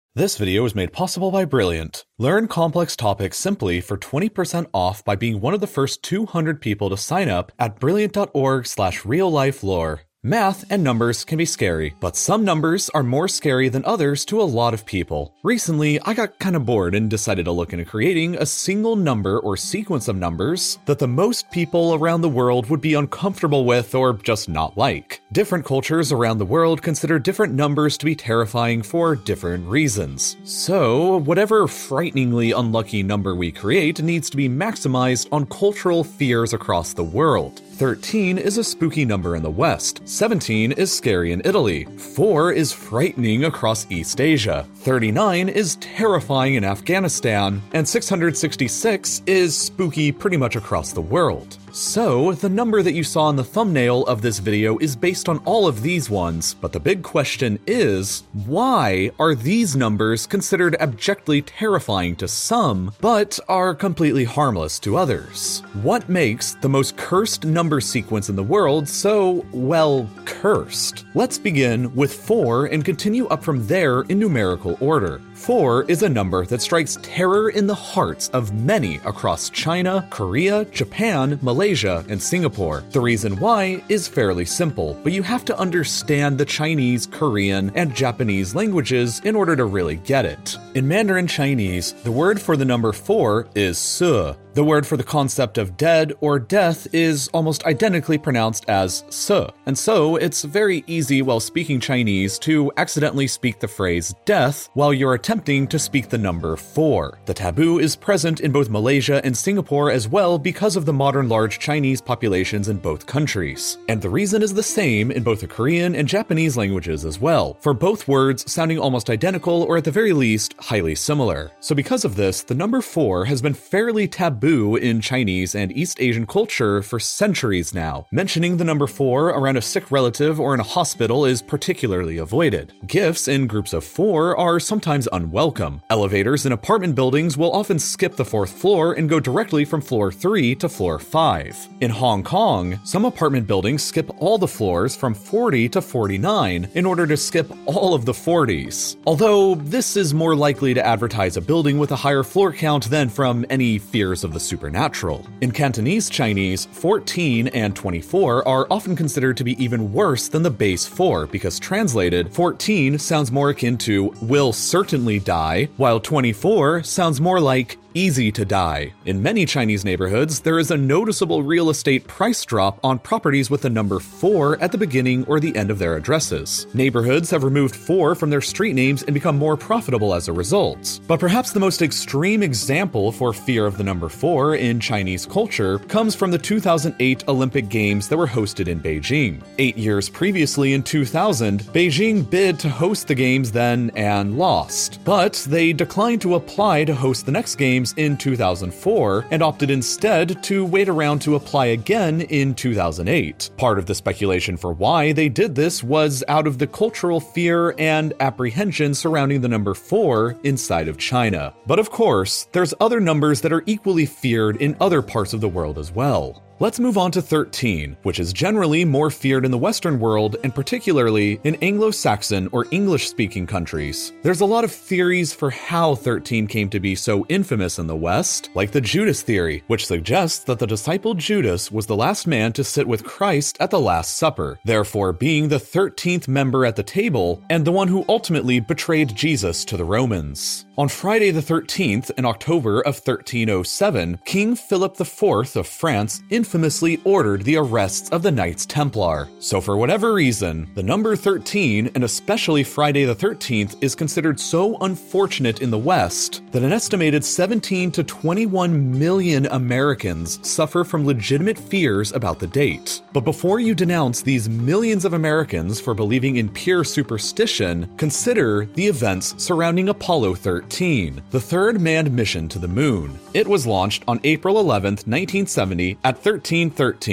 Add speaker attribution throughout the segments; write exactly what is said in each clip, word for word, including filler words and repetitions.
Speaker 1: This video is made possible by Brilliant. Learn complex topics simply for twenty percent off by being one of the first two hundred people to sign up at brilliant.org slash real life lore. Math and numbers can be scary, but some numbers are more scary than others to a lot of people. Recently, I got kinda bored and decided to look into creating a single number or sequence of numbers that the most people around the world would be uncomfortable with or just not like. Different cultures around the world consider different numbers to be terrifying for different reasons. So, whatever frighteningly unlucky number we create needs to be maximized on cultural fears across the world. thirteen is a spooky number in the West, seventeen is scary in Italy, four is frightening across East Asia, thirty-nine is terrifying in Afghanistan, and six hundred sixty-six is spooky pretty much across the world. So, the number that you saw in the thumbnail of this video is based on all of these ones, but the big question is, why are these numbers considered abjectly terrifying to some, but are completely harmless to others? What makes the most cursed number sequence in the world so, well, cursed? Let's begin with four and continue up from there in numerical order. four is a number that strikes terror in the hearts of many across China, Korea, Japan, Malaysia, and Singapore. The reason why is fairly simple, but you have to understand the Chinese, Korean, and Japanese languages in order to really get it. In Mandarin Chinese, the word for the number four is se. The word for the concept of dead or death is almost identically pronounced as se, and so it's very easy while speaking Chinese to accidentally speak the phrase death while you're attempting to speak the number four. The taboo is present in both Malaysia and Singapore as well because of the modern large Chinese populations in both countries. And the reason is the same in both the Korean and Japanese languages as well, for both words sounding almost identical or at the very least highly similar. So because of this, the number four has been fairly taboo in Chinese and East Asian culture for centuries now. Mentioning the number four around a sick relative or in a hospital is particularly avoided. Gifts in groups of four are sometimes unwelcome. Elevators in apartment buildings will often skip the fourth floor and go directly from floor three to floor five. In Hong Kong, some apartment buildings skip all the floors from forty to forty-nine in order to skip all of the forties. Although this is more likely to advertise a building with a higher floor count than from any fears of the supernatural. In Cantonese Chinese, fourteen and twenty-four are often considered to be even worse than the base four because translated, fourteen sounds more akin to will certainly die, while twenty-four sounds more like easy to die. In many Chinese neighborhoods, there is a noticeable real estate price drop on properties with the number four at the beginning or the end of their addresses. Neighborhoods have removed four from their street names and become more profitable as a result. But perhaps the most extreme example for fear of the number four in Chinese culture comes from the two thousand eight Olympic Games that were hosted in Beijing. Eight years previously in two thousand, Beijing bid to host the games then and lost. But they declined to apply to host the next game in two thousand four and opted instead to wait around to apply again in two thousand eight. Part of the speculation for why they did this was out of the cultural fear and apprehension surrounding the number four inside of China. But of course, there's other numbers that are equally feared in other parts of the world as well. Let's move on to thirteen, which is generally more feared in the Western world and particularly in Anglo-Saxon or English-speaking countries. There's a lot of theories for how thirteen came to be so infamous in the West, like the Judas theory, which suggests that the disciple Judas was the last man to sit with Christ at the Last Supper, therefore being the thirteenth member at the table and the one who ultimately betrayed Jesus to the Romans. On Friday the thirteenth in October of thirteen oh seven, King Philip the Fourth of France infamously ordered the arrests of the Knights Templar. So for whatever reason, the number thirteen, and especially Friday the thirteenth, is considered so unfortunate in the West that an estimated seventeen to twenty-one million Americans suffer from legitimate fears about the date. But before you denounce these millions of Americans for believing in pure superstition, consider the events surrounding Apollo thirteen, the third manned mission to the moon. It was launched on April eleventh, nineteen seventy at thirteen thirteen.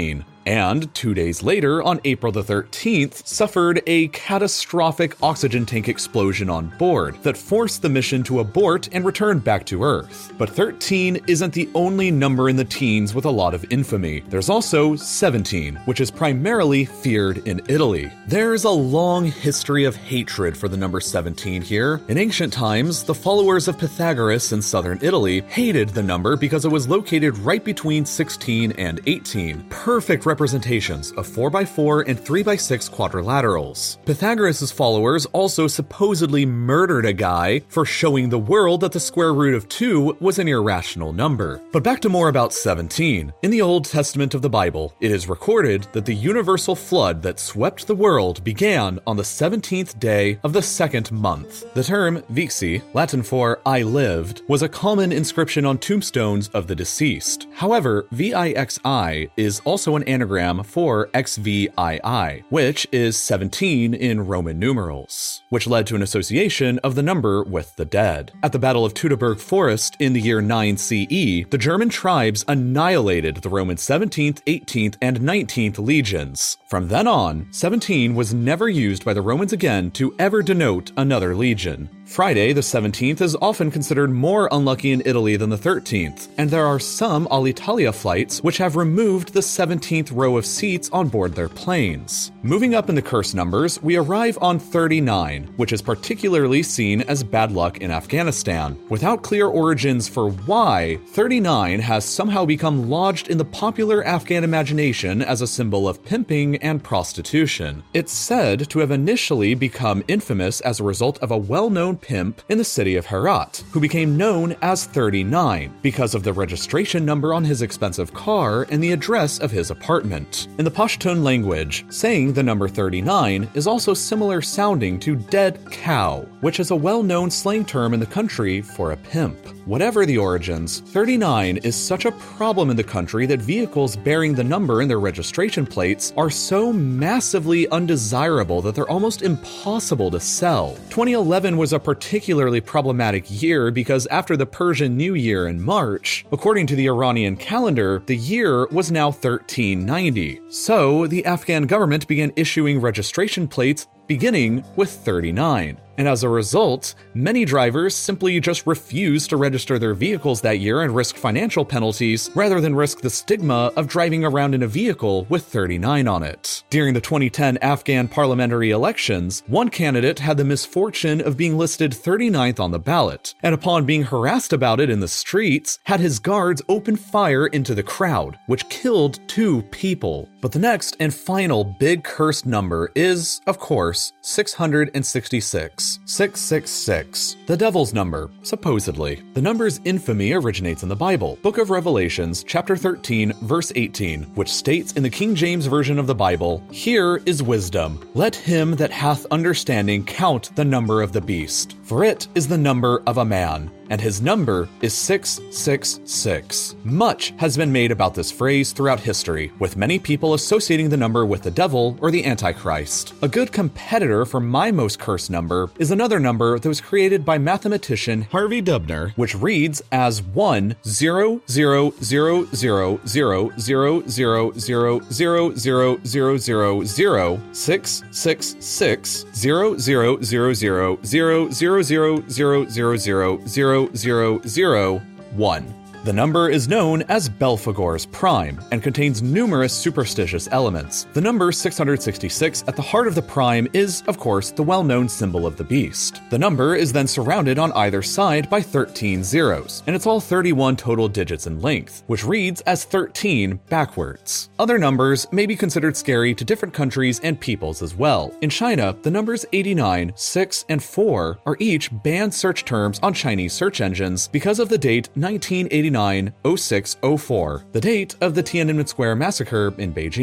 Speaker 1: and two days later, on April the thirteenth, suffered a catastrophic oxygen tank explosion on board that forced the mission to abort and return back to Earth. But thirteen isn't the only number in the teens with a lot of infamy. There's also seventeen, which is primarily feared in Italy. There's a long history of hatred for the number seventeen here. In ancient times, the followers of Pythagoras in southern Italy hated the number because it was located right between sixteen and eighteen, perfect representations of four by four and three by six quadrilaterals. Pythagoras' followers also supposedly murdered a guy for showing the world that the square root of two was an irrational number. But back to more about seventeen. In the Old Testament of the Bible, it is recorded that the universal flood that swept the world began on the seventeenth day of the second month. The term vixi, Latin for I lived, was a common inscription on tombstones of the deceased. However, V I X I is also an anagram for X V I I, which is seventeen in Roman numerals, which led to an association of the number with the dead. At the Battle of Teutoburg Forest in the year nine C E, the German tribes annihilated the Roman seventeenth, eighteenth, and nineteenth legions. From then on, seventeen was never used by the Romans again to ever denote another legion. Friday the seventeenth is often considered more unlucky in Italy than the thirteenth, and there are some Alitalia flights which have removed the seventeenth row of seats on board their planes. Moving up in the curse numbers, we arrive on thirty-nine, which is particularly seen as bad luck in Afghanistan. Without clear origins for why, thirty-nine has somehow become lodged in the popular Afghan imagination as a symbol of pimping and prostitution. It's said to have initially become infamous as a result of a well-known pimp in the city of Herat, who became known as thirty-nine because of the registration number on his expensive car and the address of his apartment. In the Pashtun language, saying the number thirty-nine is also similar sounding to dead cow, which is a well-known slang term in the country for a pimp. Whatever the origins, thirty-nine is such a problem in the country that vehicles bearing the number in their registration plates are so massively undesirable that they're almost impossible to sell. twenty eleven was a particularly problematic year because after the Persian New Year in March, according to the Iranian calendar, the year was now thirteen ninety. So the Afghan government began issuing registration plates beginning with thirty-nine. And as a result, many drivers simply just refused to register their vehicles that year and risk financial penalties rather than risk the stigma of driving around in a vehicle with thirty-nine on it. During the twenty ten Afghan parliamentary elections, one candidate had the misfortune of being listed thirty-ninth on the ballot, and upon being harassed about it in the streets, had his guards open fire into the crowd, which killed two people. But the next and final big cursed number is, of course, six hundred sixty-six. six six six, the devil's number, supposedly. The number's infamy originates in the Bible, Book of Revelations, chapter thirteen, verse eighteen, which states in the King James Version of the Bible, "Here is wisdom. Let him that hath understanding count the number of the beast, for it is the number of a man, and his number is six six six. Much has been made about this phrase throughout history, with many people associating the number with the devil or the Antichrist. A good competitor for my most cursed number is another number that was created by mathematician Harvey Dubner, which reads as one zero zero zero zero zero zero zero zero zero zero zero zero zero six six six zero zero zero zero zero zero zero zero zero zero zero zero zero one. The number is known as Belphegor's prime and contains numerous superstitious elements. The number six hundred sixty-six at the heart of the prime is, of course, the well-known symbol of the beast. The number is then surrounded on either side by thirteen zeros, and it's all thirty-one total digits in length, which reads as thirteen backwards. Other numbers may be considered scary to different countries and peoples as well. In China, the numbers eighty-nine, six, and four are each banned search terms on Chinese search engines because of the date nineteen eighty-nine oh six oh four, the date of the Tiananmen Square massacre in Beijing.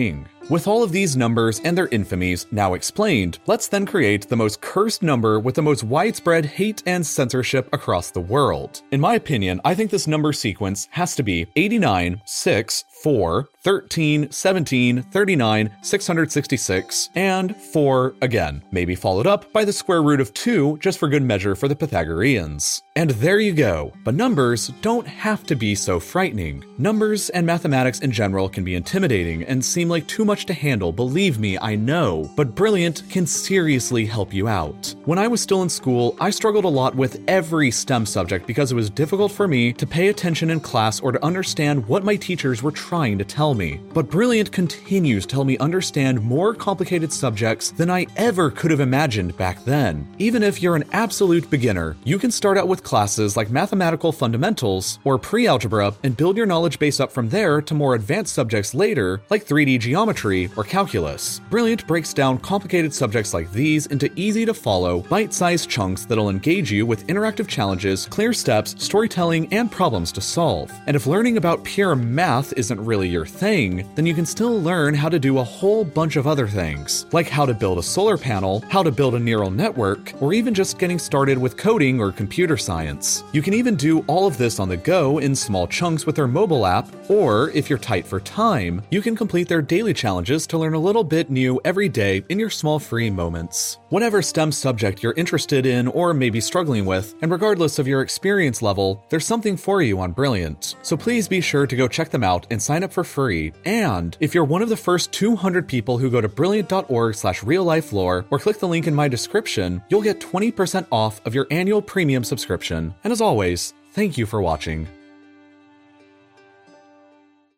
Speaker 1: With all of these numbers and their infamies now explained, let's then create the most cursed number with the most widespread hate and censorship across the world. In my opinion, I think this number sequence has to be eighty-nine, six, four, thirteen, seventeen, thirty-nine, six hundred sixty-six, and four again, maybe followed up by the square root of two just for good measure for the Pythagoreans. And there you go. But numbers don't have to be so frightening. Numbers and mathematics in general can be intimidating and seem like too much to handle, believe me, I know, but Brilliant can seriously help you out. When I was still in school, I struggled a lot with every STEM subject because it was difficult for me to pay attention in class or to understand what my teachers were trying to tell me. But Brilliant continues to help me understand more complicated subjects than I ever could have imagined back then. Even if you're an absolute beginner, you can start out with classes like Mathematical Fundamentals or Pre-Algebra and build your knowledge base up from there to more advanced subjects later like three D geometry or calculus. Brilliant breaks down complicated subjects like these into easy to follow, bite-sized chunks that'll engage you with interactive challenges, clear steps, storytelling, and problems to solve. And if learning about pure math isn't really your thing, then you can still learn how to do a whole bunch of other things, like how to build a solar panel, how to build a neural network, or even just getting started with coding or computer science. You can even do all of this on the go in small chunks with their mobile app, or if you're tight for time, you can complete their daily challenges to learn a little bit new every day in your small free moments. Whatever STEM subject you're interested in or maybe struggling with, and regardless of your experience level, there's something for you on Brilliant. So please be sure to go check them out and sign up for free. And if you're one of the first two hundred people who go to brilliant.org slash real-life-lore or click the link in my description, you'll get twenty percent off of your annual premium subscription. And as always, thank you for watching.